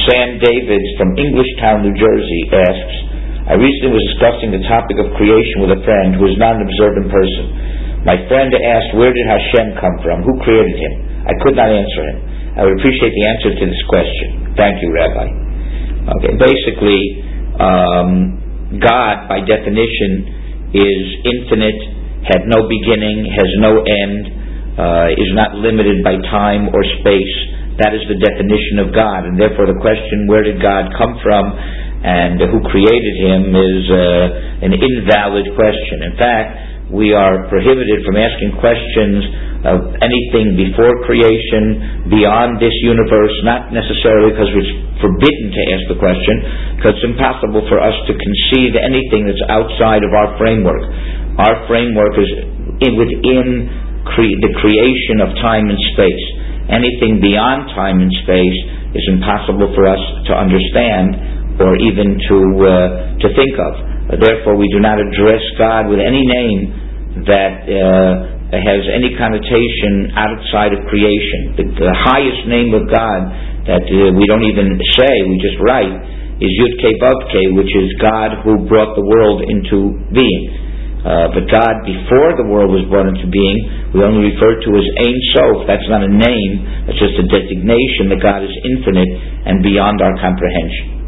Sam Davids from Englishtown, New Jersey asks, I recently was discussing the topic of creation with a friend who is not an observant person. My friend asked, where did Hashem come from? Who created him? I could not answer him. I would appreciate the answer to this question. Thank you, Rabbi. Okay, basically, God, by definition, is infinite, had no beginning, has no end, is not limited by time or space. That is the definition of God, and therefore the question, where did God come from and who created him, is an invalid question. In fact, we are prohibited from asking questions of anything before creation, beyond this universe, not necessarily because it's forbidden to ask the question, because it's impossible for us to conceive anything that's outside of our framework. Our framework is within the creation of time and space. Anything beyond time and space is impossible for us to understand or even to think of. Therefore, we do not address God with any name that has any connotation outside of creation. The highest name of God that we don't even say, we just write, is Yud-Kei Vav-Kei, which is God who brought the world into being. But God, before the world was brought into being, we only refer to as Ein Sof. That's not a name, that's just a designation that God is infinite and beyond our comprehension.